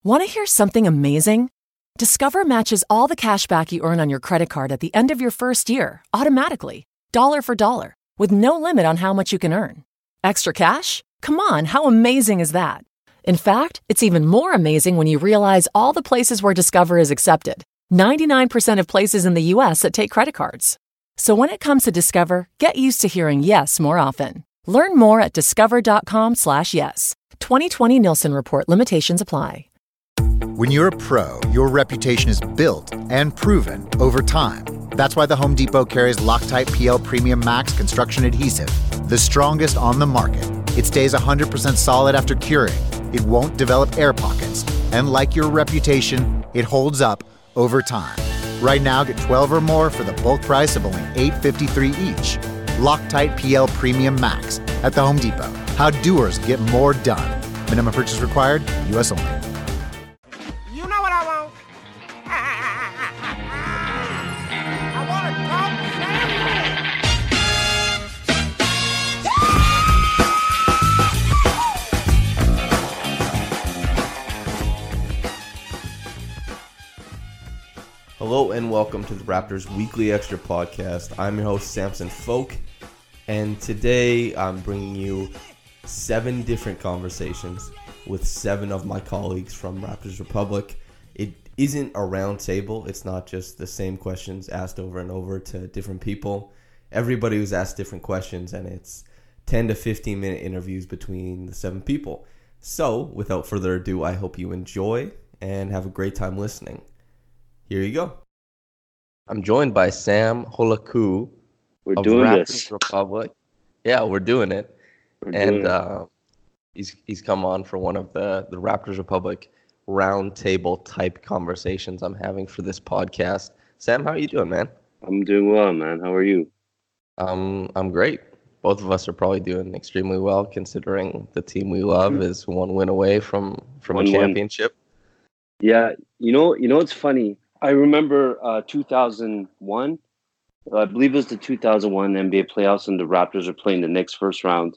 Want to hear something amazing? Discover matches all the cash back you earn on your credit card at the end of your first year, automatically, dollar for dollar, with no limit on how much you can earn. Extra cash? Come on, how amazing is that? In fact, it's even more amazing when you realize all the places where Discover is accepted. 99% of places in the U.S. that take credit cards. So when it comes to Discover, get used to hearing yes more often. Learn more at discover.com/yes. 2020 Nielsen Report. Limitations apply. When you're a pro, your reputation is built and proven over time. That's why the Home Depot carries Loctite PL Premium Max Construction Adhesive, the strongest on the market. It stays 100% solid after curing. It won't develop air pockets. And like your reputation, it holds up over time. Right now, get 12 or more for the bulk price of only $8.53 each. Loctite PL Premium Max at the Home Depot. How doers get more done. Minimum purchase required, U.S. only. You know what I want? I want to talk Hello and welcome to the Raptors Weekly Extra Podcast. I'm your host, Samson Folk, and today I'm bringing you 7 different conversations with 7 of my colleagues from Raptors Republic. It isn't a round table. It's not just the same questions asked over and over to different people. Everybody was asked different questions, and it's 10 to 15 minute interviews between the 7 people. So, without further ado, I hope you enjoy and have a great time listening. Here you go. I'm joined by Sam Holaku of Raptors Republic. Yeah, we're doing it. He's come on for one of the Raptors Republic roundtable type conversations I'm having for this podcast. Sam, how are you doing, man? I'm doing well, man. How are you? I'm great. Both of us are probably doing extremely well, considering the team we love is one win away from a championship. Yeah, you know what's funny? I remember 2001. I believe it was the 2001 NBA playoffs, and the Raptors were playing the Knicks first round.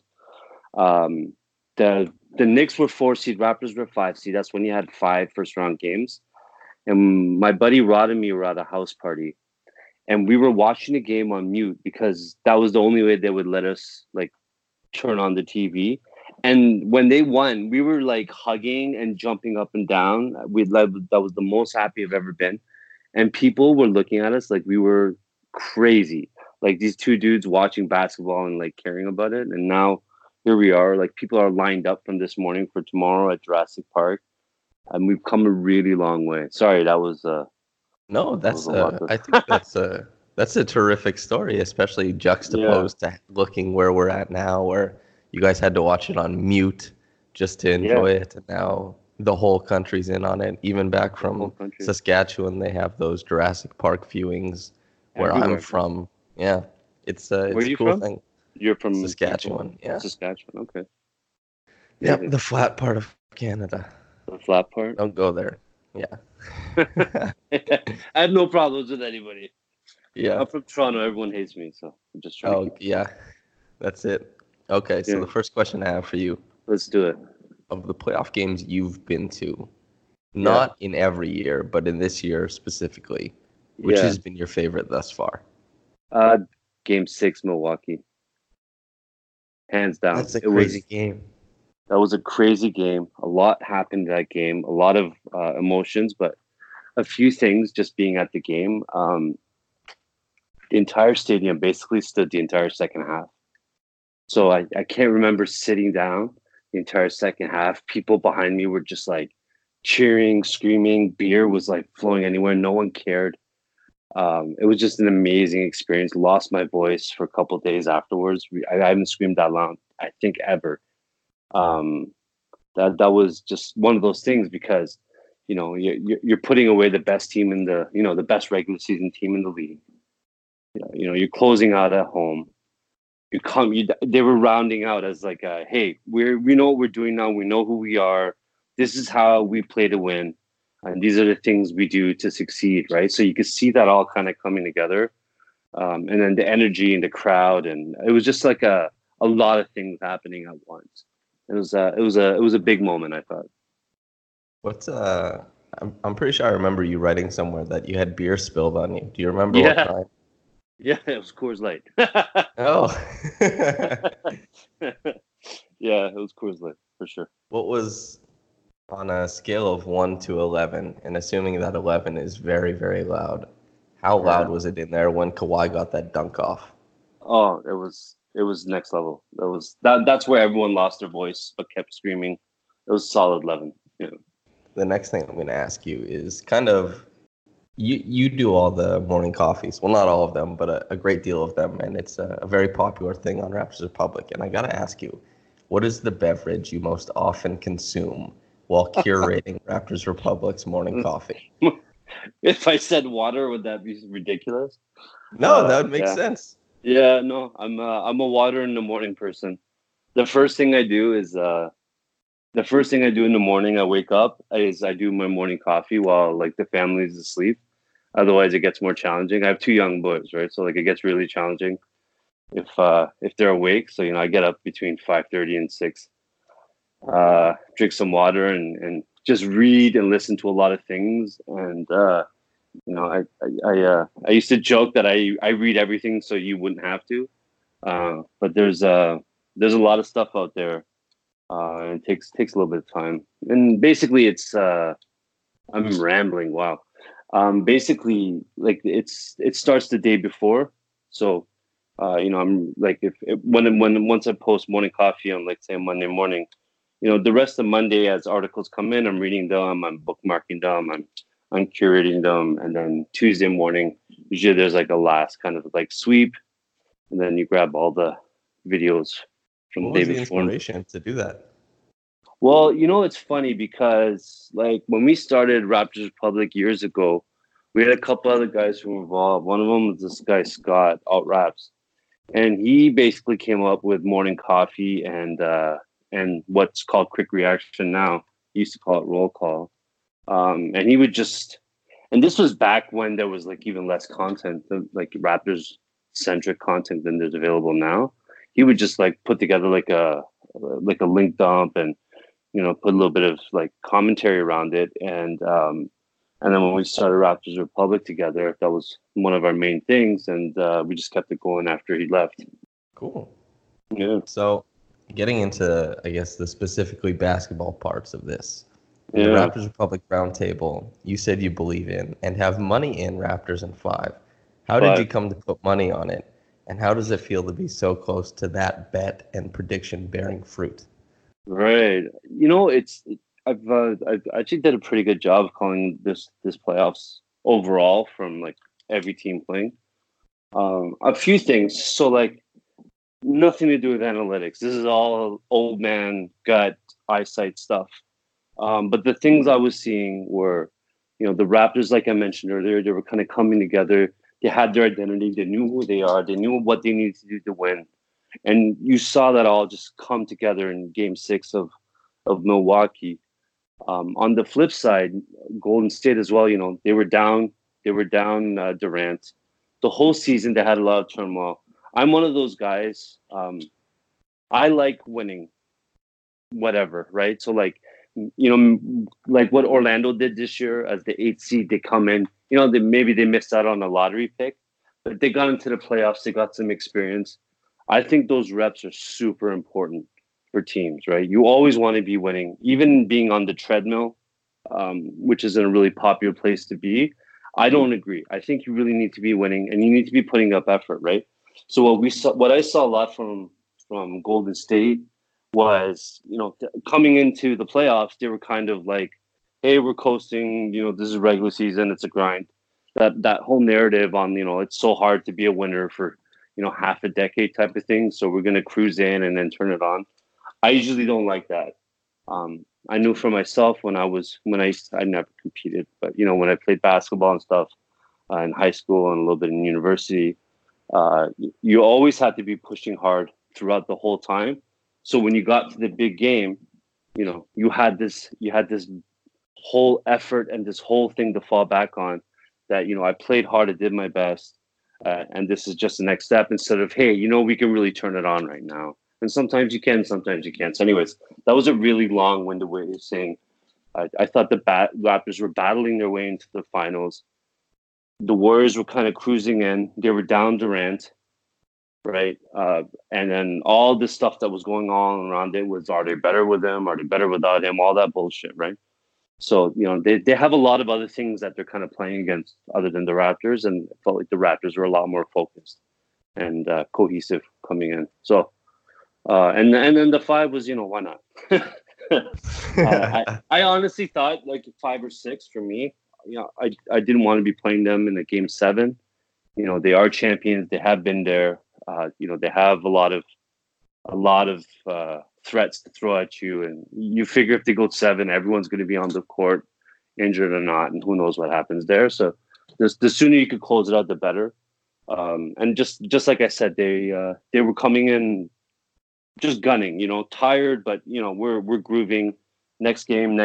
The Knicks were 4 seed, Raptors were 5 seed. That's when you had 5 first round games. And my buddy Rod and me were at a house party, and we were watching the game on mute because that was the only way they would let us turn on the TV. And when they won, we were hugging and jumping up and down. That was the most happy I've ever been. And people were looking at us like we were crazy, like these 2 dudes watching basketball and caring about it. And now here we are, people are lined up from this morning for tomorrow at Jurassic Park, and we've come a really long way. Sorry, that was no, that's I think that's a terrific story, especially juxtaposed to looking where we're at now, where you guys had to watch it on mute just to enjoy it, and now the whole country's in on it. Even back from Saskatchewan, they have those Jurassic Park viewings. Where I'm from, it's a cool from? thing. You're from Saskatchewan, Saskatchewan, okay. Yep, the flat part of Canada. The flat part? Don't go there. Yeah. I have no problems with anybody. Yeah. I'm from Toronto. Everyone hates me, so I'm just trying to yeah. That's it. Okay, so the first question I have for you. Let's do it. Of the playoff games you've been to, not in every year, but in this year specifically, which has been your favorite thus far? Game 6, Milwaukee. Hands down. That's a crazy game. That was a crazy game. A lot happened in that game. A lot of emotions, but a few things just being at the game. The entire stadium basically stood the entire second half. So I can't remember sitting down the entire second half. People behind me were just cheering, screaming. Beer was flowing anywhere. No one cared. It was just an amazing experience. Lost my voice for a couple of days afterwards. I haven't screamed that loud, I think, ever. That was just one of those things because, you're putting away the best team in the best regular season team in the league. You're closing out at home. They were rounding out as hey, we know what we're doing now. We know who we are. This is how we play to win. And these are the things we do to succeed, right? So you could see that all kind of coming together. And then the energy in the crowd. And it was just a lot of things happening at once. It was a big moment, I thought. What's I'm pretty sure I remember you writing somewhere that you had beer spilled on you. Do you remember what Yeah. kind? Yeah, it was Coors Light. Oh. Yeah, it was Coors Light for sure. What was on a scale of 1 to 11, and assuming that 11 is very, very loud, how loud was it in there when Kawhi got that dunk off? Oh, it was next level. That's where everyone lost their voice but kept screaming. It was solid 11. Yeah. The next thing I'm going to ask you is kind of you do all the morning coffees. Well, not all of them, but a great deal of them, and it's a very popular thing on Raptors Republic. And I got to ask you, what is the beverage you most often consume while curating Raptors Republic's morning coffee? If I said water, would that be ridiculous? No, that would make Yeah. sense. Yeah, no, I'm a water in the morning person. The first thing I do is the first thing I do in the morning, I wake up, is I do my morning coffee while like the family's asleep. Otherwise, it gets more challenging. I have two young boys, right? So like it gets really challenging if they're awake. So I get up between 5:30 and 6, drink some water and just read and listen to a lot of things. And I used to joke that I read everything so you wouldn't have to. But there's a lot of stuff out there. And it takes a little bit of time. And basically it's I'm rambling. Wow. Basically like it starts the day before. So I'm like when once I post morning coffee on like say Monday morning, the rest of Monday as articles come in, I'm reading them, I'm bookmarking them, I'm curating them, and then Tuesday morning, usually there's like a last kind of like sweep, and then you grab all the videos from What the was day the before. inspiration to do that? Well, it's funny because like when we started Raptors Republic years ago, we had a couple other guys who were involved. One of them was this guy Scott Alt Raps, and he basically came up with morning coffee and what's called quick reaction now. He used to call it roll call. And he would just, and this was back when there was like even less content, like Raptors centric content than there's available now. He would just like put together like a link dump and put a little bit of like commentary around it. And then when we started Raptors Republic together, that was one of our main things, and we just kept it going after he left. Cool. Yeah. So getting into, I guess, the specifically basketball parts of this. In Yeah. the Raptors Republic Roundtable, you said you believe in and have money in Raptors in 5. How did you Five. come to put money on it? And how does it feel to be so close to that bet and prediction bearing fruit? Right. I've actually did a pretty good job of calling this playoffs overall from like every team playing. A few things. So like nothing to do with analytics. This is all old man gut eyesight stuff. But the things I was seeing were, the Raptors, like I mentioned earlier, they were kind of coming together. They had their identity. They knew who they are. They knew what they needed to do to win. And you saw that all just come together in Game 6 of Milwaukee. On the flip side, Golden State as well. They were down. They were down Durant. The whole season they had a lot of turmoil. I'm one of those guys. I like winning, whatever, right? So like, like what Orlando did this year as the 8th seed, they come in. Maybe they missed out on a lottery pick, but they got into the playoffs. They got some experience. I think those reps are super important for teams, right? You always want to be winning, even being on the treadmill, which isn't a really popular place to be. I don't agree. I think you really need to be winning and you need to be putting up effort, right? So what I saw a lot from Golden State was, coming into the playoffs, they were kind of like, hey, we're coasting, this is regular season, it's a grind. That whole narrative on, it's so hard to be a winner for, half a decade type of thing. So we're going to cruise in and then turn it on. I usually don't like that. I knew for myself I never competed, but when I played basketball and stuff in high school and a little bit in university, you always had to be pushing hard throughout the whole time. So when you got to the big game, you had this whole effort and this whole thing to fall back on. That I played hard, I did my best, and this is just the next step. Instead of hey, we can really turn it on right now. And sometimes you can, sometimes you can't. So anyways, that was a really long-winded way of saying I thought the Raptors were battling their way into the finals. The Warriors were kind of cruising in. They were down Durant, right? And then all the stuff that was going on around it was, are they better with him? Are they better without him? All that bullshit, right? So, they have a lot of other things that they're kind of playing against other than the Raptors. And it felt like the Raptors were a lot more focused and cohesive coming in. So, and then the 5 was, why not? I honestly thought like 5 or 6 for me. I didn't want to be playing them in the game 7. They are champions. They have been there. They have a lot of threats to throw at you, and you figure if they go 7, everyone's going to be on the court, injured or not, and who knows what happens there. So the sooner you could close it out, the better. And just like I said, they were coming in just gunning, tired, but we're grooving. Next game.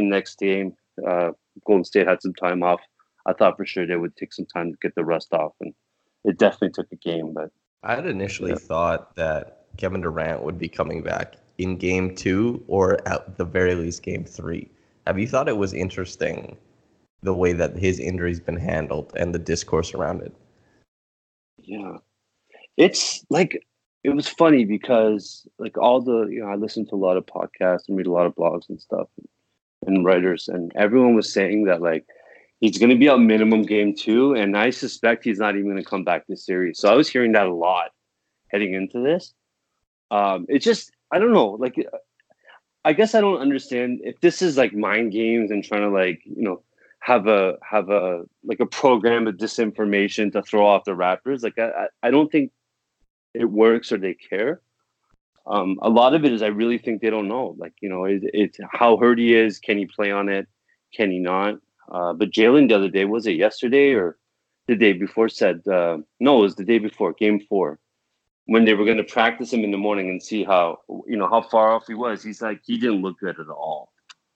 Golden State had some time off. I thought for sure they would take some time to get the rust off, and it definitely took a game. But I had initially thought that Kevin Durant would be coming back in game 2 or at the very least game 3. Have you thought it was interesting the way that his injury's been handled and the discourse around it? Yeah, it's like, it was funny because like all the, I listen to a lot of podcasts and read a lot of blogs and stuff and writers, and everyone was saying that like he's going to be out minimum game 2, and I suspect he's not even going to come back this series. So I was hearing that a lot heading into this. It's just, I don't know, like, I guess I don't understand if this is like mind games and trying to like, have a like a program of disinformation to throw off the Raptors. Like I don't think it works or they care. A lot of it is I really think they don't know. Like, it's how hurt he is. Can he play on it? Can he not? But Jalen the other day, was it yesterday or the day before, said, no, it was the day before, game 4, when they were going to practice him in the morning and see how far off he was. He's like, he didn't look good at all.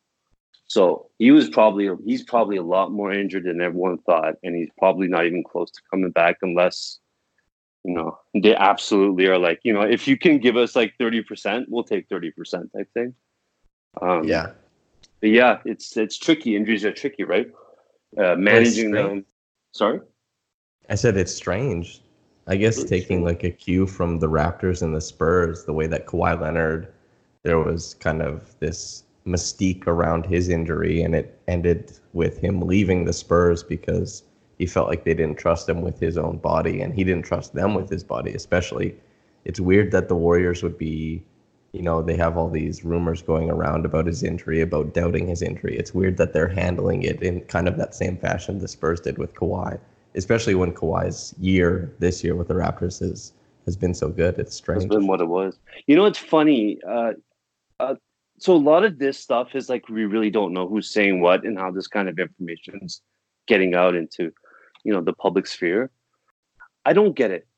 So he's probably a lot more injured than everyone thought. And he's probably not even close to coming back unless, they absolutely are like, if you can give us like 30%, we'll take 30% type thing. Yeah. But yeah, it's tricky. Injuries are tricky, right? Managing them. Sorry? I said it's strange. I guess taking like a cue from the Raptors and the Spurs, the way that Kawhi Leonard, there was kind of this mystique around his injury, and it ended with him leaving the Spurs because he felt like they didn't trust him with his own body, and he didn't trust them with his body, especially. It's weird that the Warriors would be, they have all these rumors going around about his injury, about doubting his injury. It's weird that they're handling it in kind of that same fashion the Spurs did with Kawhi, especially when Kawhi's year this year with the Raptors has been so good. It's strange. It's been what it was. It's funny. So a lot of this stuff is like, we really don't know who's saying what and how this kind of information is getting out into, the public sphere. I don't get it.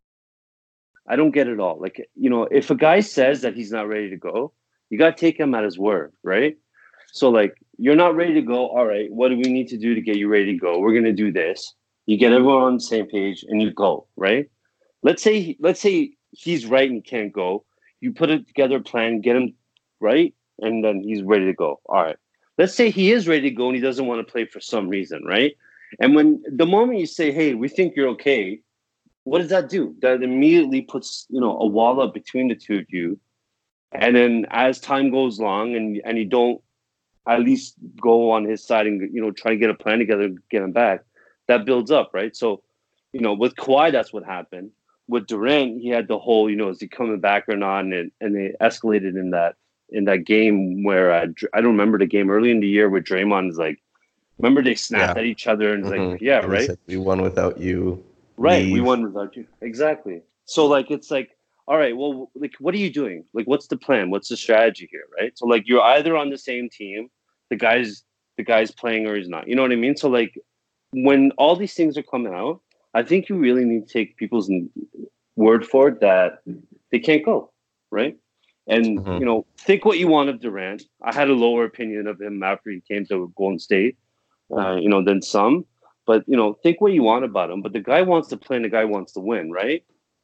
I don't get it all. Like, if a guy says that he's not ready to go, you got to take him at his word, right? So like, you're not ready to go. All right, what do we need to do to get you ready to go? We're going to do this. You get everyone on the same page and you go, right? Let's say he's right and can't go. You put together a plan, get him right, and then he's ready to go. All right. Let's say he is ready to go and he doesn't want to play for some reason, right? And when the moment you say, hey, we think you're okay, what does that do? That immediately puts, a wall up between the two of you. And then as time goes along and you don't at least go on his side and, try to get a plan together, get him back, that builds up, right? So, with Kawhi, that's what happened. With Durant, he had the whole, is he coming back or not? And they escalated in that game where I don't remember the game early in the year where Draymond is like, remember they snapped at each other and like, yeah, and right? Said, we won without you. Right, Leave. we won without you. Exactly. So like, it's like, all right, well, like, what are you doing? Like, what's the plan? What's the strategy here, right? So like, you're either on the same team, the guy's playing or he's not. You know what I mean? So like, when all these things are coming out, I think you really need to take people's word for it that they can't go, right? And, think what you want of Durant. I had a lower opinion of him after he came to Golden State, than some. But, think what you want about him. But the guy wants to play and the guy wants to win, right?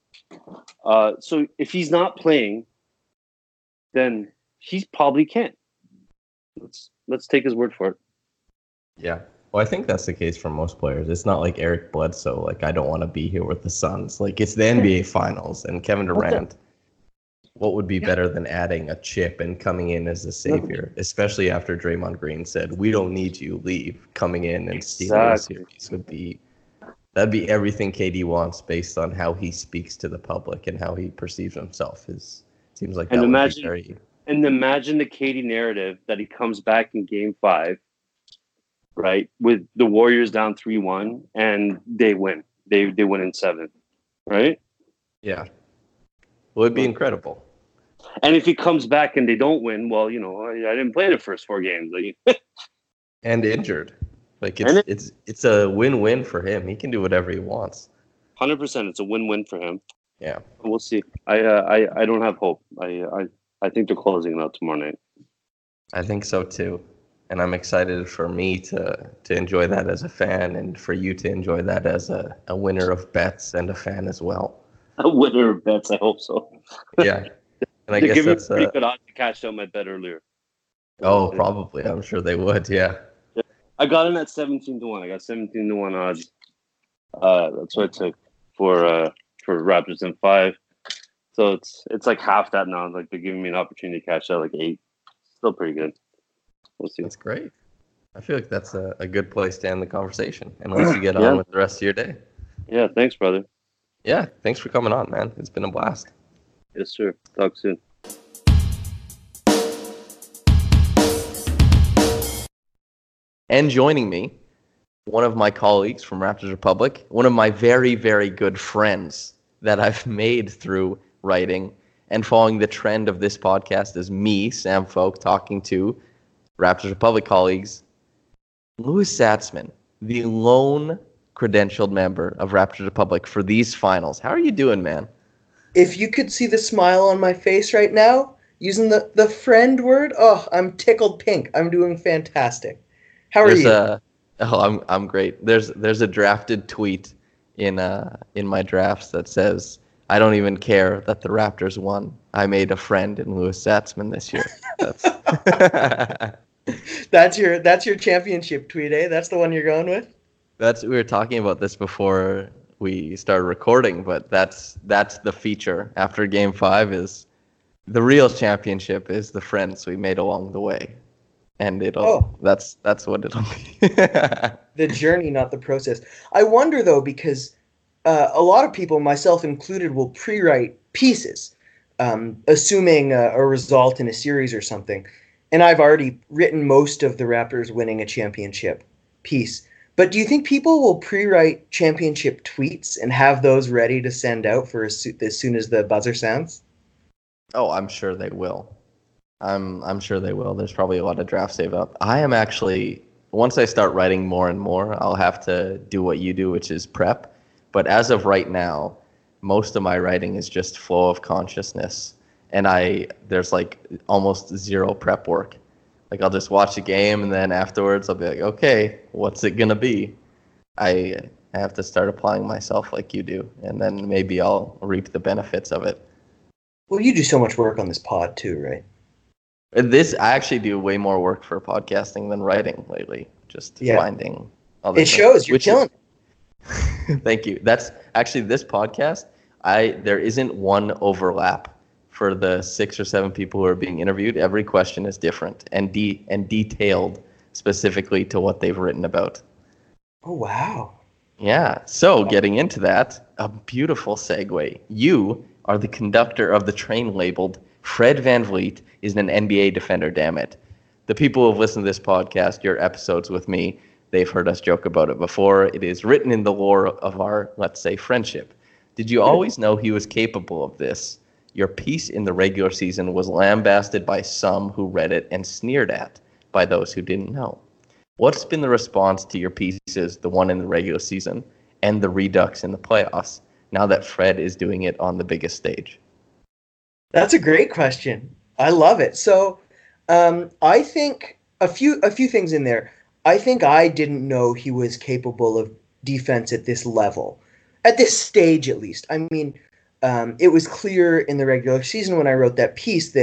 So if he's not playing, then he probably can't. Let's let's take his word for it. Yeah. Well, I think that's the case for most players. It's not like Eric Bledsoe, like, I don't want to be here with the Suns. Like, it's the NBA Finals, and Kevin Durant. What would be better than adding a chip and coming in as the savior, especially after Draymond Green said, "We don't need you, leave." Coming in and stealing the series that'd be everything KD wants based on how he speaks to the public and how he perceives himself. Seems like that would be very. And imagine the KD narrative that he comes back in Game 5, right, with the Warriors down 3-1, and they win. They win in 7, right? Yeah. Well, it'd be incredible. And if he comes back and they don't win, well, I didn't play the first 4 games. And injured. Like, it's a win-win for him. He can do whatever he wants. 100%. It's a win-win for him. Yeah. We'll see. I don't have hope. I think they're closing out tomorrow night. I think so, too. And I'm excited for me to enjoy that as a fan and for you to enjoy that as a winner of bets and a fan as well. A winner of bets, I hope so. Yeah. And I guess give that's me a pretty good odds to cash out my bet earlier. Oh, probably. I'm sure they would, yeah. I got in at 17-1. I got 17-1 odds. That's what I took for Raptors in 5. So it's like half that now. Like, they're giving me an opportunity to cash out like 8. Still pretty good. We'll see. That's great. I feel like that's a good place to end the conversation, unless you get on with the rest of your day. Yeah, thanks, brother. Yeah, thanks for coming on, man. It's been a blast. Yes, sir. Talk soon. And joining me, one of my colleagues from Raptors Republic, one of my very, very good friends that I've made through writing and following the trend of this podcast is me, Sam Folk, talking to Raptors Republic colleagues, Louis Zatzman, the lone credentialed member of Raptors Republic for these finals. How are you doing, man? If you could see the smile on my face right now, using the friend word, I'm tickled pink. I'm doing fantastic. How are you? I'm great. There's a drafted tweet in my drafts that says, "I don't even care that the Raptors won. I made a friend in Louis Zatzman this year." That's your championship tweet, eh? That's the one you're going with? We were talking about this before we started recording, but that's the feature after Game 5 is the real championship is the friends we made along the way. And that's what it'll be. The journey, not the process. I wonder, though, because a lot of people, myself included, will pre-write pieces, assuming a result in a series or something. And I've already written most of the Raptors winning a championship piece. But do you think people will pre-write championship tweets and have those ready to send out for as soon as the buzzer sounds? Oh, I'm sure they will. I'm sure they will. There's probably a lot of drafts saved up. I am actually, once I start writing more and more, I'll have to do what you do, which is prep. But as of right now, most of my writing is just flow of consciousness. And there's like almost zero prep work. Like, I'll just watch a game, and then afterwards I'll be like, okay, what's it going to be? I have to start applying myself like you do, and then maybe I'll reap the benefits of it. Well, you do so much work on this pod too, right? I actually do way more work for podcasting than writing lately. Just finding other things. It shows. You're killing it. Thank you. That's actually this podcast. There isn't one overlap for the 6 or 7 people who are being interviewed. Every question is different and detailed specifically to what they've written about. Oh, wow. Yeah. So getting into that, a beautiful segue. You are the conductor of the train labeled Fred VanVleet is an NBA defender, damn it. The people who have listened to this podcast, your episodes with me, they've heard us joke about it before. It is written in the lore of our, let's say, friendship. Did you always know he was capable of this? Your piece in the regular season was lambasted by some who read it and sneered at by those who didn't know. What's been the response to your pieces, the one in the regular season and the redux in the playoffs, now that Fred is doing it on the biggest stage? That's a great question. I love it. So I think a few things in there. I think I didn't know he was capable of defense at this level, at this stage at least. I mean, it was clear in the regular season when I wrote that piece that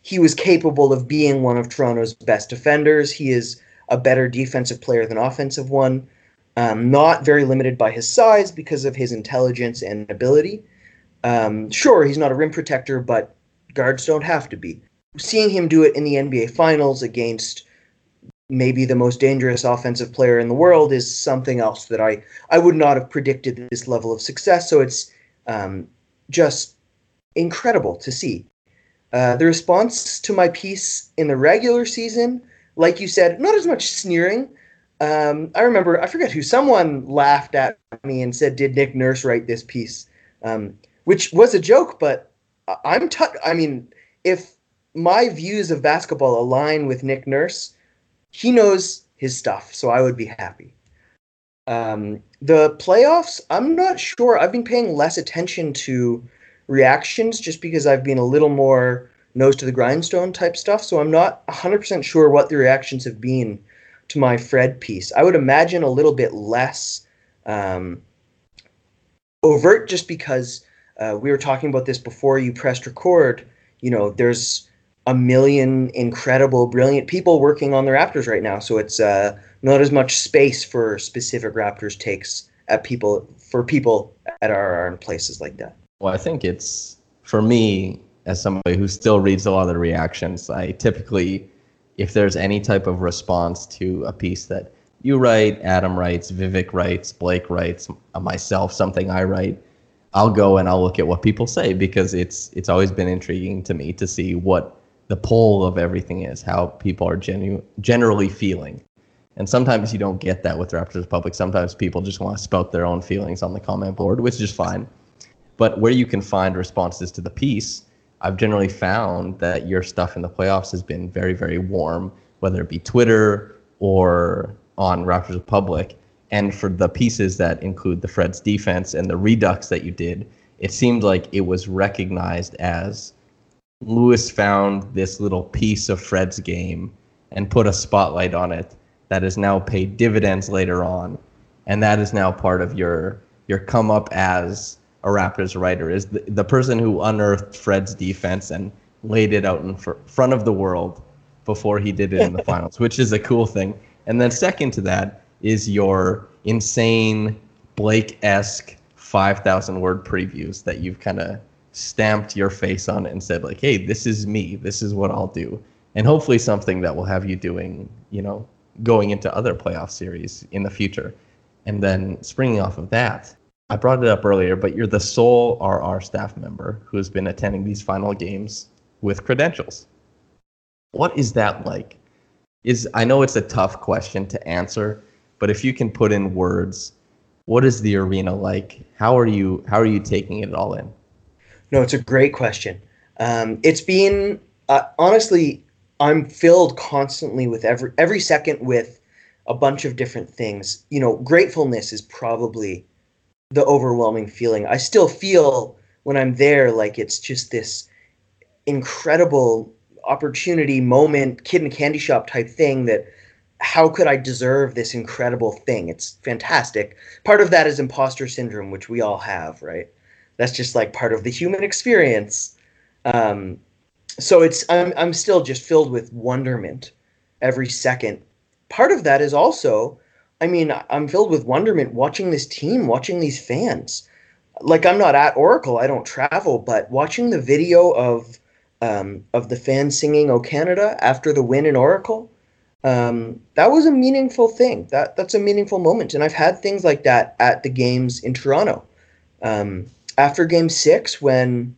he was capable of being one of Toronto's best defenders. He is a better defensive player than offensive one. Not very limited by his size because of his intelligence and ability. Sure, he's not a rim protector, but guards don't have to be. Seeing him do it in the NBA Finals against maybe the most dangerous offensive player in the world is something else that I would not have predicted this level of success. So it's just incredible to see. The response to my piece in the regular season, like you said, not as much sneering. I remember, I forget who, someone laughed at me and said, "Did Nick Nurse write this piece?" Which was a joke, but I mean, if my views of basketball align with Nick Nurse, he knows his stuff, so I would be happy. The playoffs, I'm not sure. I've been paying less attention to reactions just because I've been a little more nose to the grindstone type stuff, so I'm not 100% sure what the reactions have been to my Fred piece. I would imagine a little bit less overt, just because we were talking about this before you pressed record. You know, there's a million incredible, brilliant people working on the Raptors right now, so it's not as much space for specific Raptors takes at people at RR and places like that. Well, I think it's, for me, as somebody who still reads a lot of the reactions, I typically, if there's any type of response to a piece that you write, Adam writes, Vivek writes, Blake writes, myself, something I write, I'll go and I'll look at what people say, because it's always been intriguing to me to see what the poll of everything is, how people are generally feeling. And sometimes you don't get that with Raptors Republic. Sometimes people just want to spout their own feelings on the comment board, which is fine. But where you can find responses to the piece, I've generally found that your stuff in the playoffs has been very, very warm, whether it be Twitter or on Raptors Republic. And for the pieces that include the Fred's defense and the redux that you did, it seemed like it was recognized as Lewis found this little piece of Fred's game and put a spotlight on it that has now paid dividends later on. And that is now part of your come up as a Raptors writer, is the person who unearthed Fred's defense and laid it out in front of the world before he did it in the finals, which is a cool thing. And then second to that is your insane Blake-esque 5,000 word previews that you've kind of stamped your face on it and said, like, hey, this is me, this is what I'll do. And hopefully something that will have you doing, you know, going into other playoff series in the future. And then springing off of that, I brought it up earlier, but you're the sole RR staff member who has been attending these final games with credentials. What is that like? I know it's a tough question to answer, but if you can put in words, what is the arena like? How are you taking it all in? No, it's a great question. It's been, honestly, I'm filled constantly with every second with a bunch of different things. You know, gratefulness is probably the overwhelming feeling. I still feel when I'm there like it's just this incredible opportunity moment, kid in a candy shop type thing, that how could I deserve this incredible thing? It's fantastic. Part of that is imposter syndrome, which we all have, right? That's just like part of the human experience. So I'm still just filled with wonderment every second. Part of that is also, I mean, I'm filled with wonderment watching this team, watching these fans. Like, I'm not at Oracle, I don't travel, but watching the video of the fans singing "O Canada" after the win in Oracle, that was a meaningful thing. That's a meaningful moment, and I've had things like that at the games in Toronto. After Game 6, when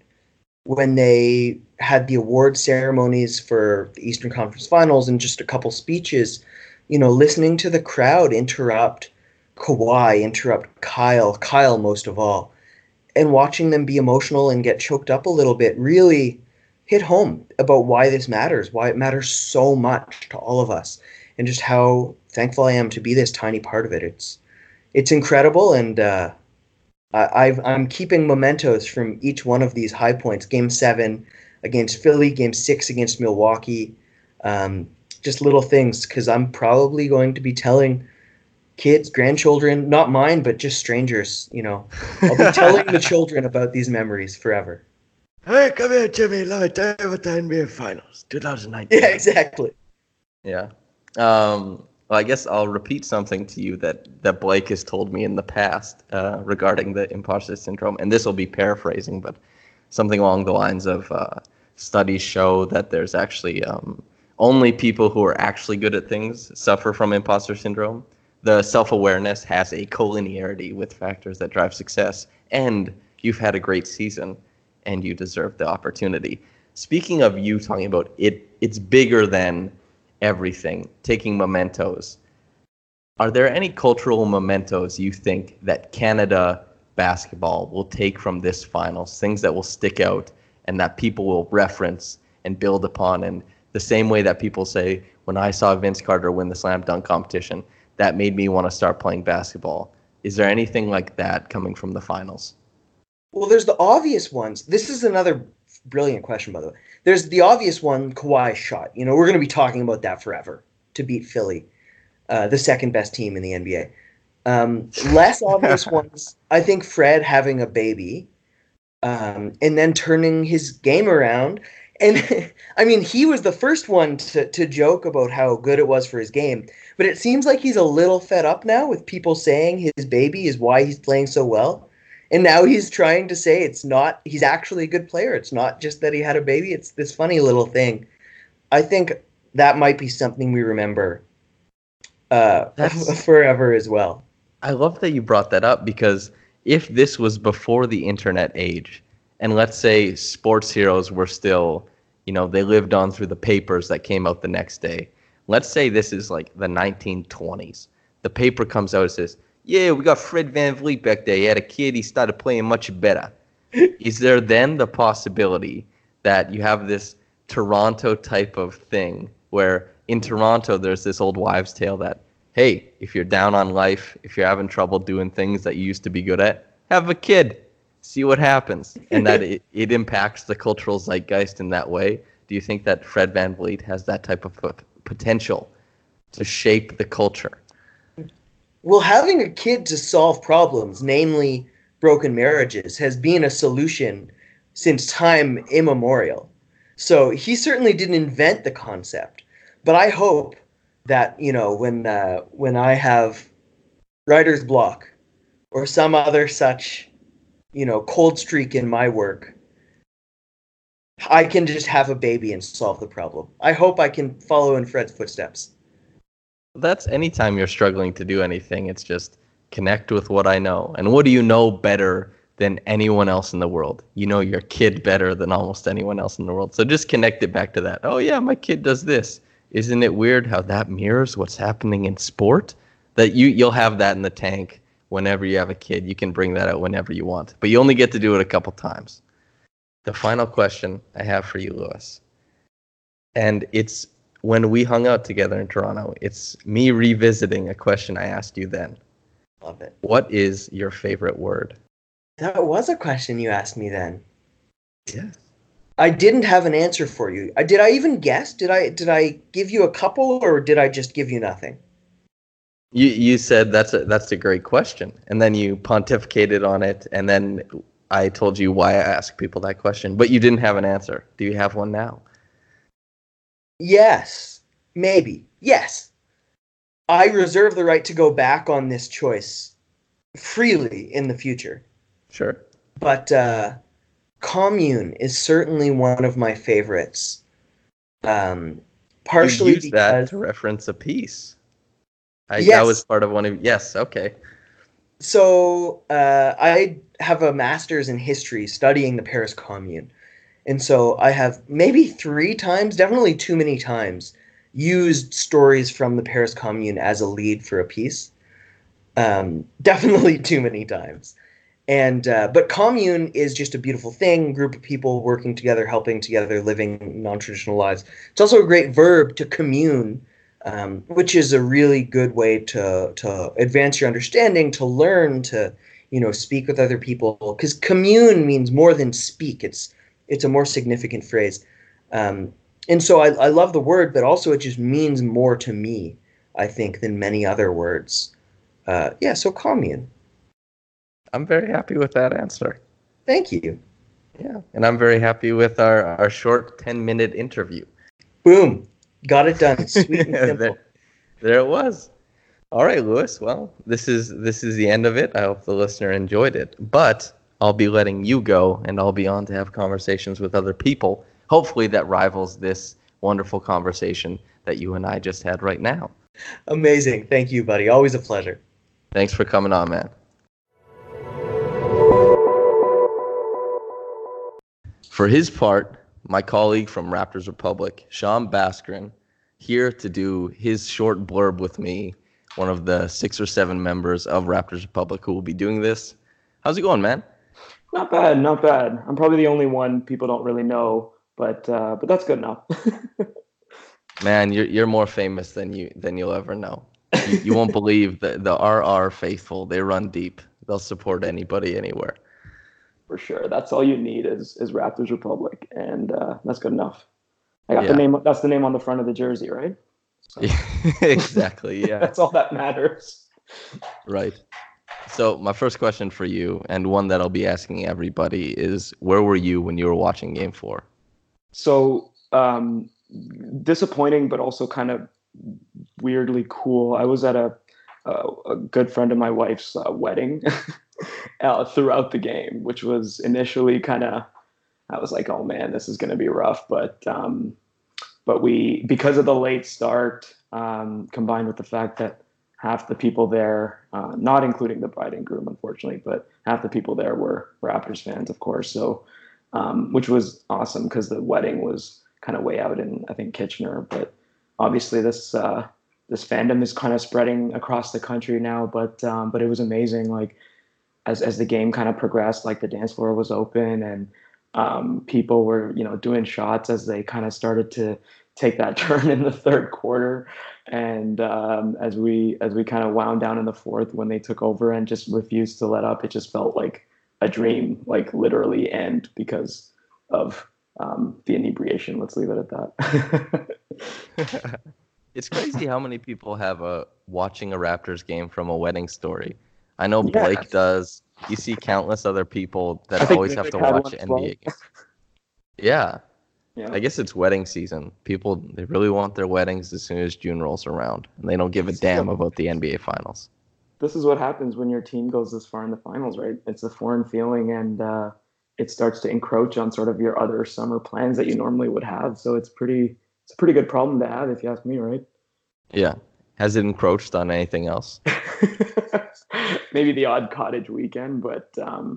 they had the award ceremonies for the Eastern Conference Finals and just a couple speeches, you know, listening to the crowd interrupt Kawhi, interrupt Kyle most of all, and watching them be emotional and get choked up a little bit really hit home about why this matters, why it matters so much to all of us, and just how thankful I am to be this tiny part of it. It's incredible, and I'm keeping mementos from each one of these high points. Game 7 against Philly, Game 6 against Milwaukee, just little things, because I'm probably going to be telling kids, grandchildren, not mine, but just strangers, you know. I'll be telling the children about these memories forever. Hey, come here, Jimmy. Let me tell you about the NBA Finals 2019. Yeah, exactly. Yeah. Well, I guess I'll repeat something to you that Blake has told me in the past regarding the imposter syndrome. And this will be paraphrasing, but something along the lines of studies show that there's actually only people who are actually good at things suffer from imposter syndrome. The self-awareness has a collinearity with factors that drive success, and you've had a great season, and you deserve the opportunity. Speaking of you talking about it, it's bigger than everything, taking mementos. Are there any cultural mementos you think that Canada basketball will take from this finals, things that will stick out and that people will reference and build upon? And the same way that people say, when I saw Vince Carter win the slam dunk competition, that made me want to start playing basketball. Is there anything like that coming from the finals? Well, there's the obvious ones. This is another brilliant question, by the way. There's the obvious one, Kawhi's shot. You know, we're going to be talking about that forever to beat Philly, the second best team in the NBA. Less obvious ones, I think Fred having a baby, and then turning his game around. And I mean, he was the first one to joke about how good it was for his game. But it seems like he's a little fed up now with people saying his baby is why he's playing so well. And now he's trying to say he's actually a good player. It's not just that he had a baby. It's this funny little thing. I think that might be something we remember forever as well. I love that you brought that up, because if this was before the internet age, and let's say sports heroes were still, they lived on through the papers that came out the next day. Let's say this is like the 1920s. The paper comes out and says, yeah, we got Fred VanVleet back there. He had a kid. He started playing much better. Is there then the possibility that you have this Toronto type of thing where in Toronto there's this old wives' tale that, hey, if you're down on life, if you're having trouble doing things that you used to be good at, have a kid. See what happens. And that it impacts the cultural zeitgeist in that way. Do you think that Fred VanVleet has that type of potential to shape the culture? Well, having a kid to solve problems, namely broken marriages, has been a solution since time immemorial. So he certainly didn't invent the concept. But I hope that, when I have writer's block or some other such, cold streak in my work, I can just have a baby and solve the problem. I hope I can follow in Fred's footsteps. That's anytime you're struggling to do anything, it's just connect with what I know. And what do you know better than anyone else in the world? You know your kid better than almost anyone else in the world. So just connect it back to that. Oh yeah, my kid does this. Isn't it weird how that mirrors what's happening in sport? That you'll have that in the tank whenever you have a kid. You can bring that out whenever you want. But you only get to do it a couple times. The final question I have for you, Lewis. And it's when we hung out together in Toronto, it's me revisiting a question I asked you then. Love it. What is your favorite word? That was a question you asked me then. Yes. I didn't have an answer for you. Did I even guess? Did I give you a couple, or did I just give you nothing? You said that's a great question, and then you pontificated on it, and then I told you why I ask people that question, but you didn't have an answer. Do you have one now? Yes, maybe. Yes. I reserve the right to go back on this choice freely in the future. Sure. But commune is certainly one of my favorites. Partially you used because that to reference a piece. Yes. That was part of one of... Yes, okay. So I have a master's in history studying the Paris Commune. And so I have maybe 3 times, definitely too many times, used stories from the Paris Commune as a lead for a piece. Definitely too many times. And but commune is just a beautiful thing, group of people working together, helping together, living non-traditional lives. It's also a great verb to commune, which is a really good way to advance your understanding, to learn, to speak with other people. Because commune means more than speak. It's a more significant phrase. And so I love the word, but also it just means more to me, I think, than many other words. So commune. I'm very happy with that answer. Thank you. Yeah, and I'm very happy with our short 10-minute interview. Boom. Got it done. Sweet and simple. There it was. All right, Lewis. Well, this is the end of it. I hope the listener enjoyed it. But I'll be letting you go, and I'll be on to have conversations with other people, hopefully that rivals this wonderful conversation that you and I just had right now. Amazing. Thank you, buddy. Always a pleasure. Thanks for coming on, man. For his part, my colleague from Raptors Republic, Sean Baskren, here to do his short blurb with me, one of the 6 or 7 members of Raptors Republic who will be doing this. How's it going, man? Not bad, not bad. I'm probably the only one people don't really know, but that's good enough. Man, you're more famous than you'll ever know. You won't believe the RR faithful. They run deep. They'll support anybody anywhere. For sure. That's all you need is Raptors Republic, and that's good enough. I got the name. That's the name on the front of the jersey, right? So. Exactly. Yeah. That's all that matters. Right. So my first question for you, and one that I'll be asking everybody, is where were you when you were watching Game 4? So disappointing, but also kind of weirdly cool. I was at a good friend of my wife's wedding throughout the game, which was initially kind of, I was like, oh man, this is going to be rough. But we, because of the late start, combined with the fact that half the people there, not including the bride and groom, unfortunately, but half the people there were Raptors fans, of course. So, which was awesome because the wedding was kind of way out in, I think, Kitchener. But obviously this fandom is kind of spreading across the country now. But it was amazing. Like as the game kind of progressed, like the dance floor was open and people were, doing shots as they kind of started to take that turn in the third quarter. And as we kind of wound down in the fourth, when they took over and just refused to let up, it just felt like a dream, like literally end because of the inebriation. Let's leave it at that. It's crazy how many people have watching a Raptors game from a wedding story. I know Blake does. You see countless other people that always have to watch NBA games. Yeah. I guess it's wedding season. People, they really want their weddings as soon as June rolls around, and they don't give a damn about the NBA finals. This is what happens when your team goes this far in the finals, right? It's a foreign feeling, and it starts to encroach on sort of your other summer plans that you normally would have. So it's a pretty good problem to have, if you ask me, right? Yeah. Has it encroached on anything else? Maybe the odd cottage weekend, but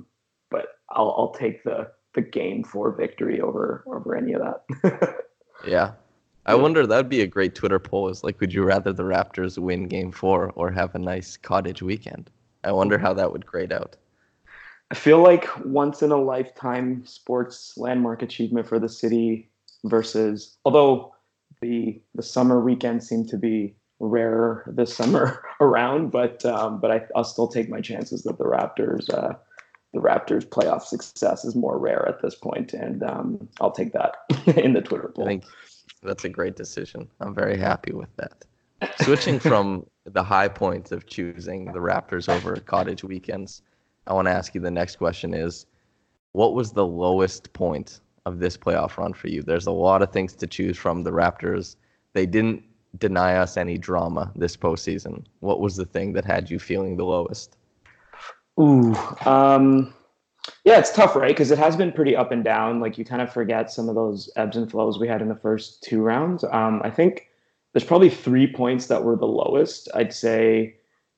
I'll take the Game 4 victory over any of that. Yeah. I wonder, that'd be a great Twitter poll, is like, would you rather the Raptors win Game 4 or have a nice cottage weekend? I wonder how that would grade out. I feel like once in a lifetime sports landmark achievement for the city versus, although the summer weekends seem to be rarer this summer around, but I'll still take my chances that the Raptors playoff success is more rare at this point, and I'll take that in the Twitter poll. I think that's a great decision. I'm very happy with that. Switching from the high points of choosing the Raptors over cottage weekends, I want to ask you the next question is, what was the lowest point of this playoff run for you? There's a lot of things to choose from. The Raptors, they didn't deny us any drama this postseason. What was the thing that had you feeling the lowest? Ooh, yeah, it's tough, right? Because it has been pretty up and down. Like you kind of forget some of those ebbs and flows we had in the first 2 rounds. I think there's probably 3 points that were the lowest. I'd say,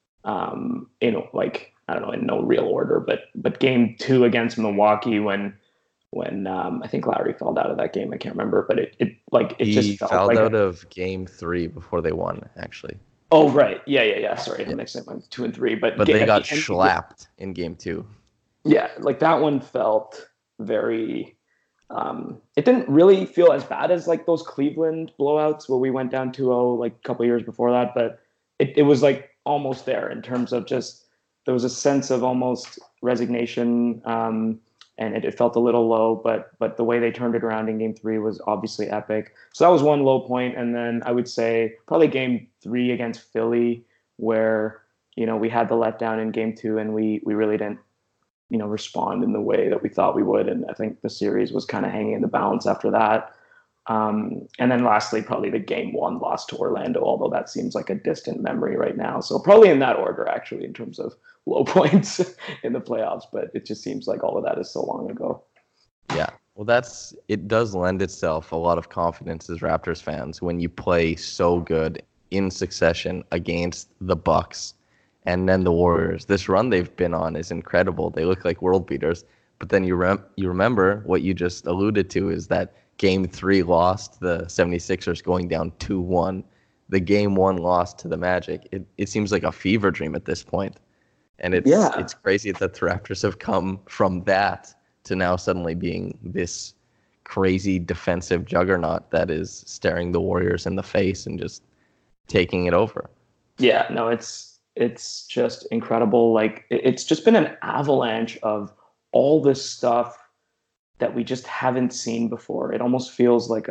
I don't know, in no real order, but Game 2 against Milwaukee when I think Lowry fouled out of that game. I can't remember, but he just felt fouled like out of Game 3 before they won, actually. Oh right, yeah. Sorry, I'm mixing up 2 and 3, but they got slapped in Game 2. Yeah, like that one felt very. It didn't really feel as bad as like those Cleveland blowouts where we went down 2-0 like a couple years before that, but it was like almost there in terms of just there was a sense of almost resignation, and it felt a little low, but the way they turned it around in Game 3 was obviously epic. So that was one low point, and then I would say probably Game 3 against Philly, where we had the letdown in Game 2, and we really didn't respond in the way that we thought we would. And I think the series was kind of hanging in the balance after that. And then lastly, probably the game 1 loss to Orlando, although that seems like a distant memory right now. So probably in that order, actually, in terms of low points in the playoffs. But it just seems like all of that is so long ago. Yeah. Well, it does lend itself a lot of confidence as Raptors fans when you play so good in succession against the Bucks and then the Warriors. This run they've been on is incredible. They look like world beaters. But then you remember what you just alluded to is that Game 3 loss to the 76ers going down 2-1. The Game 1 loss to the Magic. It seems like a fever dream at this point. And it's crazy that the Raptors have come from that to now suddenly being this crazy defensive juggernaut that is staring the Warriors in the face and just taking it over. Yeah, no, it's just incredible. Like, it's just been an avalanche of all this stuff that we just haven't seen before. It almost feels like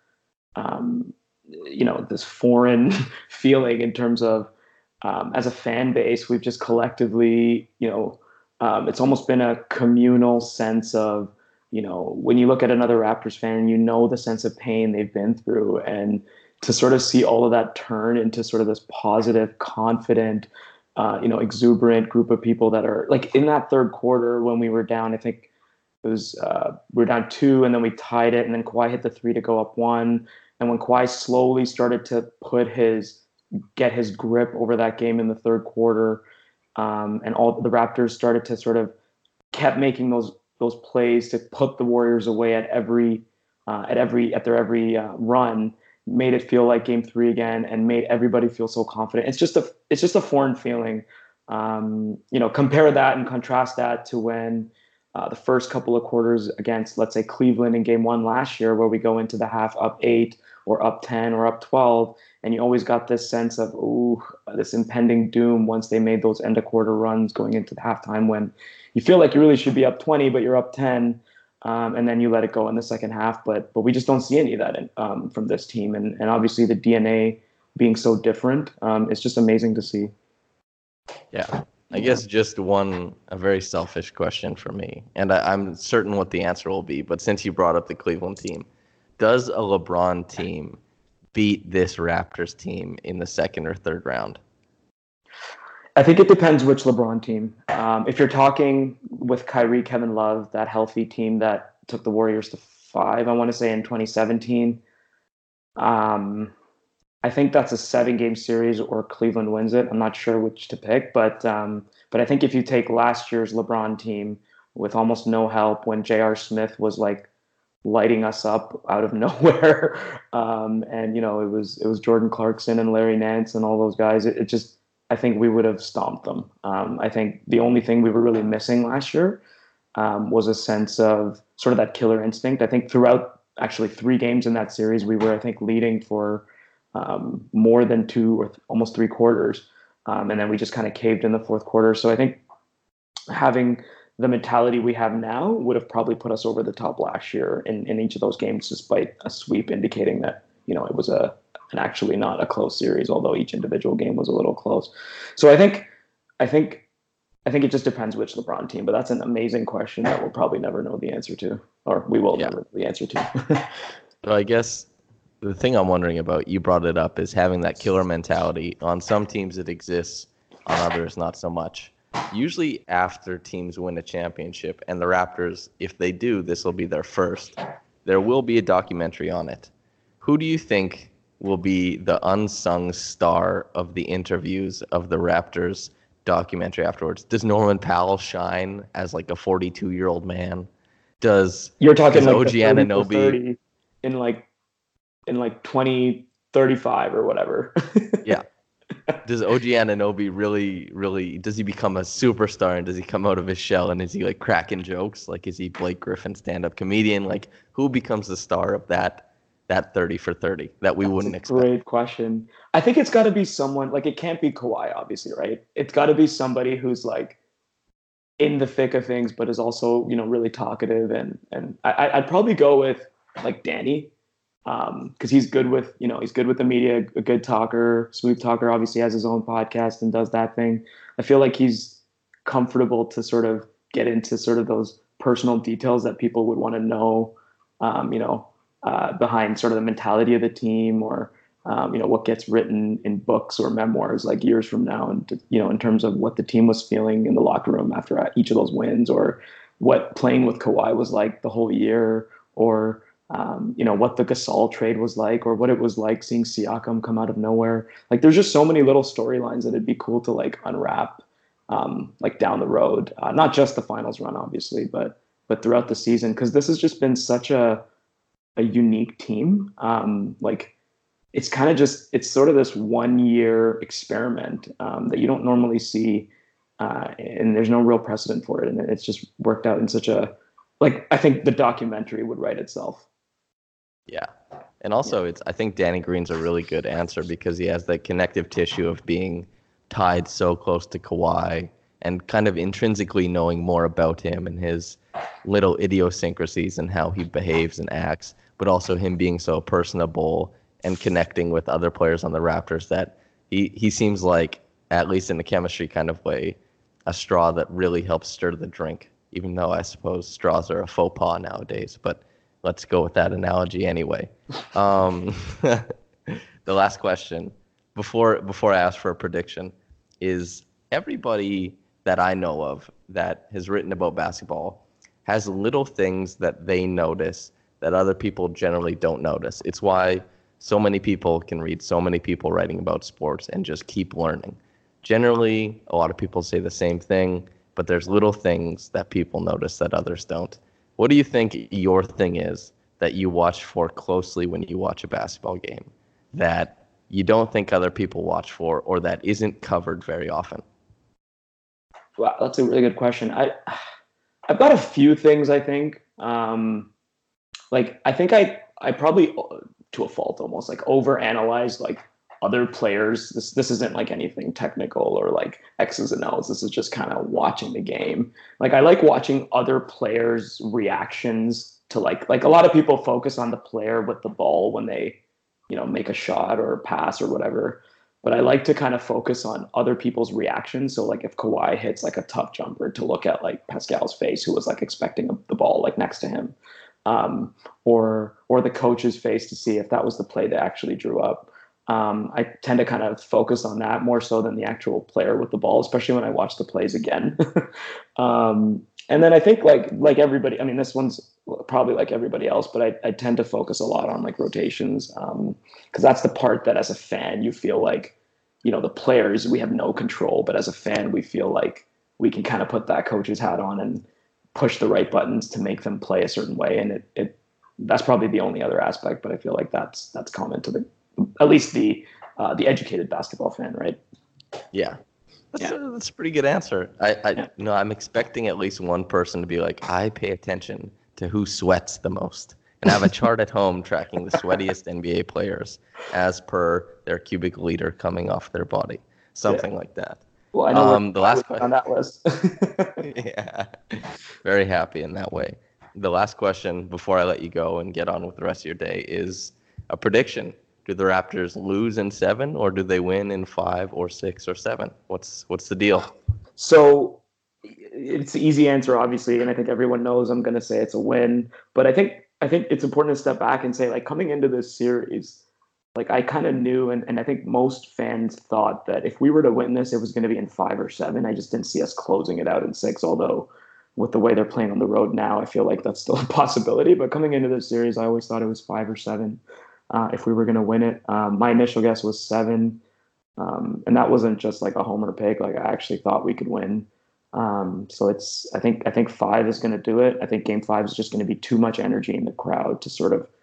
this foreign feeling in terms of, as a fan base, we've just collectively, it's almost been a communal sense of, when you look at another Raptors fan, the sense of pain they've been through, and to sort of see all of that turn into sort of this positive, confident, exuberant group of people that are like in that third quarter when we were down, I think it was, we were down 2 and then we tied it, and then Kawhi hit the 3 to go up 1. And when Kawhi slowly started to get his grip over that game in the third quarter, and all the Raptors started to sort of kept making those plays to put the Warriors away at their every run, made it feel like Game 3 again, and made everybody feel so confident. It's just a foreign feeling. Compare that and contrast that to when the first couple of quarters against, let's say, Cleveland in Game 1 last year, where we go into the half up 8 or up 10 or up 12, and you always got this sense of, this impending doom once they made those end of quarter runs going into the halftime, when you feel like you really should be up 20, but you're up 10, and then you let it go in the second half. But we just don't see any of that from this team, and obviously the DNA being so different, it's just amazing to see. Yeah. I guess just a very selfish question for me, and I'm certain what the answer will be, but since you brought up the Cleveland team, does a LeBron team beat this Raptors team in the second or third round? I think it depends which LeBron team. If you're talking with Kyrie, Kevin Love, that healthy team that took the Warriors to 5, I want to say in 2017, I think that's a 7-game series or Cleveland wins it. I'm not sure which to pick, but I think if you take last year's LeBron team with almost no help, when J.R. Smith was like lighting us up out of nowhere, and it was Jordan Clarkson and Larry Nance and all those guys. I think we would have stomped them. I think the only thing we were really missing last year was a sense of sort of that killer instinct. I think throughout actually 3 games in that series, we were, I think, leading for more than 2 or almost 3 quarters. And then we just kind of caved in the fourth quarter. So I think having the mentality we have now would have probably put us over the top last year in each of those games, despite a sweep indicating that, it was an actually not a close series, although each individual game was a little close. So I think it just depends which LeBron team, but that's an amazing question that we'll probably never know the answer to, or we will never know the answer to. So I guess the thing I'm wondering about, you brought it up, is having that killer mentality. On some teams it exists, on others not so much. Usually after teams win a championship, and the Raptors, if they do, this will be their first, there will be a documentary on it. Who do you think will be the unsung star of the interviews of the Raptors documentary afterwards? Does Norman Powell shine as like a 42-year-old man? You're talking like OG the 30 Anunoby 30 in like 2035 or whatever. Yeah. Does OG Anunoby really, does he become a superstar, and does he come out of his shell, and is he like cracking jokes? Like, is he Blake Griffin, stand-up comedian? Like, who becomes the star of that 30 for 30 that we wouldn't expect? Great question. I think it's got to be someone, like, it can't be Kawhi, obviously, right? It's got to be somebody who's like in the thick of things, but is also, really talkative. And I'd probably go with like Danny. Because he's good with the media, a good talker, smooth talker, obviously has his own podcast and does that thing. I feel like he's comfortable to sort of get into sort of those personal details that people would want to know, behind sort of the mentality of the team, or what gets written in books or memoirs like years from now, and in terms of what the team was feeling in the locker room after each of those wins, or what playing with Kawhi was like the whole year, or what the Gasol trade was like, or what it was like seeing Siakam come out of nowhere. Like, there's just so many little storylines that it'd be cool to like unwrap, like down the road, not just the finals run, obviously, but throughout the season, because this has just been such a unique team. Like, it's kind of just, it's sort of this 1 year experiment that you don't normally see, and there's no real precedent for it, and it's just worked out in such a, like, I think the documentary would write itself. Yeah. And also, I think Danny Green's a really good answer because he has that connective tissue of being tied so close to Kawhi and kind of intrinsically knowing more about him and his little idiosyncrasies and how he behaves and acts, but also him being so personable and connecting with other players on the Raptors that he seems like, at least in the chemistry kind of way, a straw that really helps stir the drink, even though I suppose straws are a faux pas nowadays, but let's go with that analogy anyway. The last question, before I ask for a prediction, is everybody that I know of that has written about basketball has little things that they notice that other people generally don't notice. It's why so many people can read so many people writing about sports and just keep learning. Generally, a lot of people say the same thing, but there's little things that people notice that others don't. What do you think your thing is that you watch for closely when you watch a basketball game that you don't think other people watch for, or that isn't covered very often? Wow, that's a really good question. I've got a few things, I think. I think I probably, to a fault almost, like overanalyze like other players. This isn't like anything technical or like X's and O's. This is just kind of watching the game. Like, I like watching other players' reactions to like a lot of people focus on the player with the ball when they, make a shot or pass or whatever. But I like to kind of focus on other people's reactions. So like if Kawhi hits like a tough jumper, to look at like Pascal's face, who was like expecting the ball like next to him, or the coach's face, to see if that was the play they actually drew up. I tend to kind of focus on that more so than the actual player with the ball, especially when I watch the plays again. And then I think like everybody, I mean, this one's probably like everybody else, but I tend to focus a lot on like rotations, because that's the part that as a fan, you feel like, the players, we have no control, but as a fan, we feel like we can kind of put that coach's hat on and push the right buttons to make them play a certain way. And that's probably the only other aspect, but I feel like that's common to at least the educated basketball fan, right? Yeah. That's a pretty good answer. I'm expecting at least one person to be like, I pay attention to who sweats the most, and I have a chart at home tracking the sweatiest NBA players as per their cubic liter coming off their body, something like that. Well, I know the last question on that list. Yeah, very happy in that way. The last question before I let you go and get on with the rest of your day is a prediction. Do the Raptors lose in 7, or do they win in 5 or 6 or 7? What's the deal? So it's the easy answer, obviously, and I think everyone knows I'm going to say it's a win. But I think it's important to step back and say, like, coming into this series, like, I kind of knew, and I think most fans thought that if we were to win this, it was going to be in 5 or 7. I just didn't see us closing it out in 6, although with the way they're playing on the road now, I feel like that's still a possibility. But coming into this series, I always thought it was 5 or 7. If we were going to win it. My initial guess was 7, and that wasn't just like a homer pick. Like, I actually thought we could win. So I think 5 is going to do it. I think Game 5 is just going to be too much energy in the crowd to sort of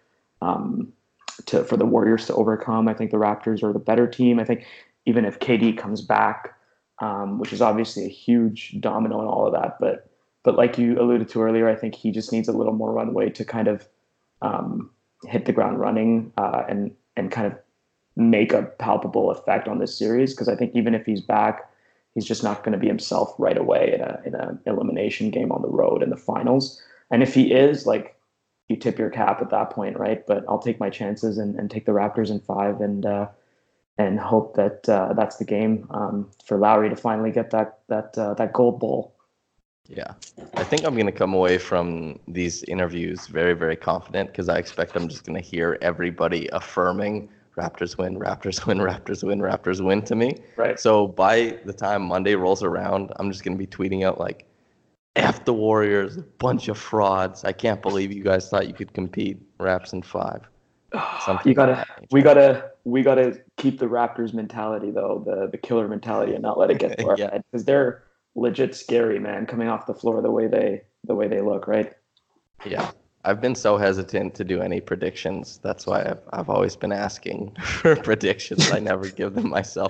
for the Warriors to overcome. I think the Raptors are the better team. I think even if KD comes back, which is obviously a huge domino and all of that, but like you alluded to earlier, I think he just needs a little more runway to kind of hit the ground running and kind of make a palpable effect on this series. Because I think even if he's back, he's just not going to be himself right away in an elimination game on the road in the finals. And if he is, like, you tip your cap at that point, right? But I'll take my chances and take the Raptors in 5 and hope that that's the game for Lowry to finally get that gold bowl. Yeah. I think I'm going to come away from these interviews very, very confident because I expect I'm just going to hear everybody affirming Raptors win, Raptors win, Raptors win, Raptors win to me. Right. So by the time Monday rolls around, I'm just going to be tweeting out like, F the Warriors, bunch of frauds. I can't believe you guys thought you could compete. Raps in 5. We gotta keep the Raptors mentality though, the killer mentality, and not let it get to our head because they're legit scary, man. Coming off the floor the way they look, right? Yeah, I've been so hesitant to do any predictions. That's why I've always been asking for predictions. I never give them myself.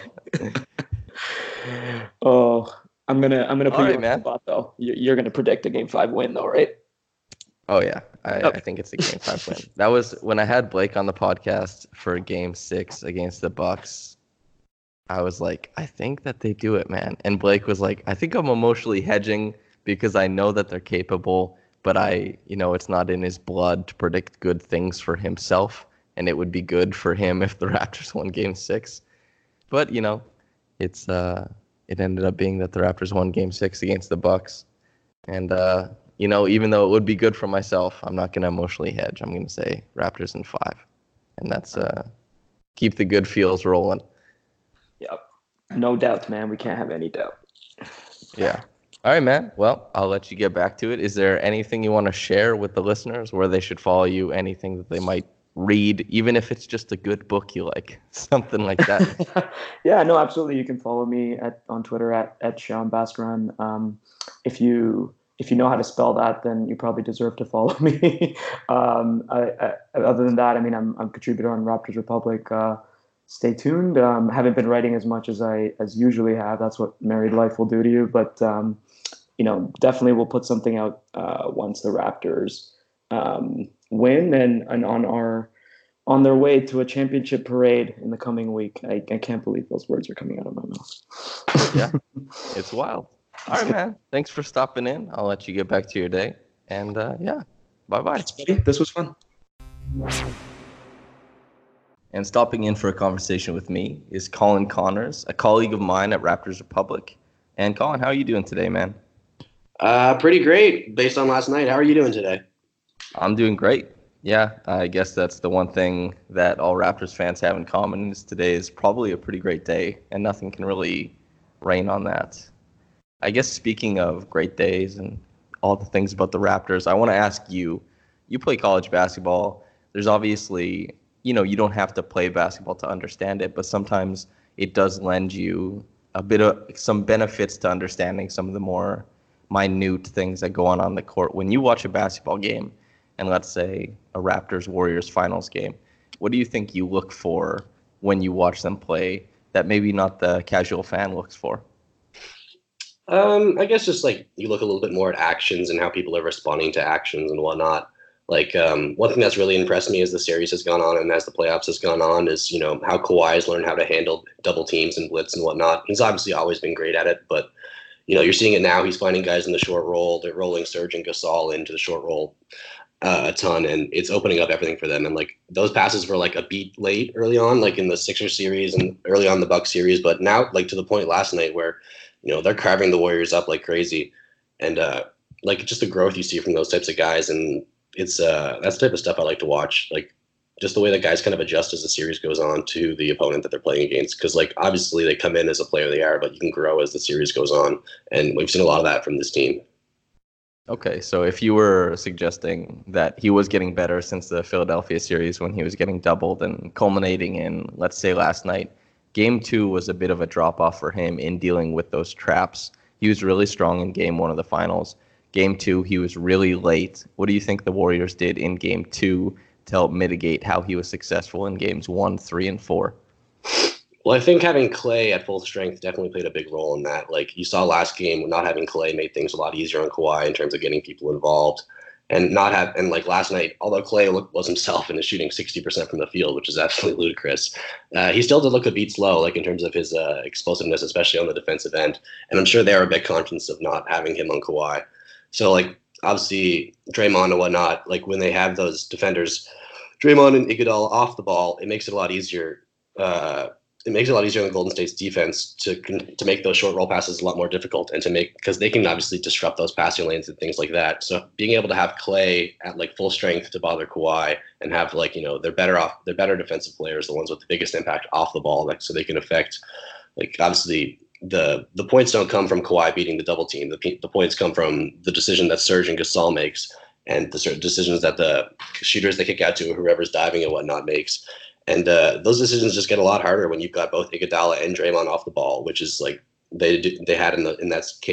Oh, I'm gonna put All you right, on man. the spot though. You're gonna predict a Game 5 win though, right? Oh yeah, I think it's a Game 5 win. That was when I had Blake on the podcast for Game 6 against the Bucks. I was like, I think that they do it, man. And Blake was like, I think I'm emotionally hedging because I know that they're capable, but it's not in his blood to predict good things for himself, and it would be good for him if the Raptors won Game 6. But it's it ended up being that the Raptors won Game 6 against the Bucks, and even though it would be good for myself, I'm not going to emotionally hedge. I'm going to say Raptors in 5, and that's keep the good feels rolling. Yep. No doubt, man. We can't have any doubt. Yeah. All right, man. Well, I'll let you get back to it. Is there anything you want to share with the listeners where they should follow you? Anything that they might read, even if it's just a good book you like, something like that? Yeah, no, absolutely. You can follow me on Twitter at Sean Baskaran. If you know how to spell that, then you probably deserve to follow me. Other than that, I mean, I'm a contributor on Raptors Republic. Stay tuned. Haven't been writing as much as I usually have. That's what married life will do to you. But definitely we'll put something out once the Raptors win and on their way to a championship parade in the coming week. I can't believe those words are coming out of my mouth. Yeah, it's wild. All right, man. Thanks for stopping in. I'll let you get back to your day. And bye-bye. This was fun. And stopping in for a conversation with me is Colin Connors, a colleague of mine at Raptors Republic. And Colin, how are you doing today, man? Pretty great based on last night. How are you doing today? I'm doing great. Yeah, I guess that's the one thing that all Raptors fans have in common is today is probably a pretty great day, and nothing can really rain on that. I guess speaking of great days and all the things about the Raptors, I want to ask you play college basketball. There's obviously you don't have to play basketball to understand it, but sometimes it does lend you a bit of some benefits to understanding some of the more minute things that go on the court. When you watch a basketball game, and let's say a Raptors-Warriors finals game, what do you think you look for when you watch them play that maybe not the casual fan looks for? I guess just like you look a little bit more at actions and how people are responding to actions and whatnot. Like one thing that's really impressed me as the series has gone on and as the playoffs has gone on is, how Kawhi has learned how to handle double teams and blitz and whatnot. He's obviously always been great at it, but, you're seeing it now. He's finding guys in the short roll. They're rolling Serge and Gasol into the short roll a ton, and it's opening up everything for them. And, like, those passes were, like, a beat late early on, like in the Sixers series and early on the Bucks series. But now, like, to the point last night where, they're carving the Warriors up like crazy. And, like, just the growth you see from those types of guys. And it's that's the type of stuff I like to watch, like just the way that guys kind of adjust as the series goes on to the opponent that they're playing against. Because like obviously they come in as a player they are, but you can grow as the series goes on, and we've seen a lot of that from this team. Okay, so if you were suggesting that he was getting better since the Philadelphia series when he was getting doubled and culminating in, let's say, last night, Game 2 was a bit of a drop-off for him in dealing with those traps. He was really strong in Game 1 of the finals. Game 2, he was really late. What do you think the Warriors did in Game 2 to help mitigate how he was successful in Games 1, 3, and 4? Well, I think having Klay at full strength definitely played a big role in that. Like you saw last game, not having Klay made things a lot easier on Kawhi in terms of getting people involved. And like last night, although Klay was himself and is shooting 60% from the field, which is absolutely ludicrous, he still did look a beat slow, like in terms of his explosiveness, especially on the defensive end. And I'm sure they are a bit conscious of not having him on Kawhi. So, like, obviously, Draymond and whatnot, like, when they have those defenders, Draymond and Iguodala off the ball, it makes it a lot easier it makes it a lot easier on Golden State's defense to make those short roll passes a lot more difficult, and because they can obviously disrupt those passing lanes and things like that. So being able to have Clay at like full strength to bother Kawhi and have like, you know, they're better defensive players, the ones with the biggest impact off the ball, like so they can affect, like obviously the points don't come from Kawhi beating the double team. The points come from the decision that Serge and Gasol makes, and the certain decisions that the shooters they kick out to, whoever's diving and whatnot, makes. And those decisions just get a lot harder when you've got both Iguodala and Draymond off the ball, which is like they had in that case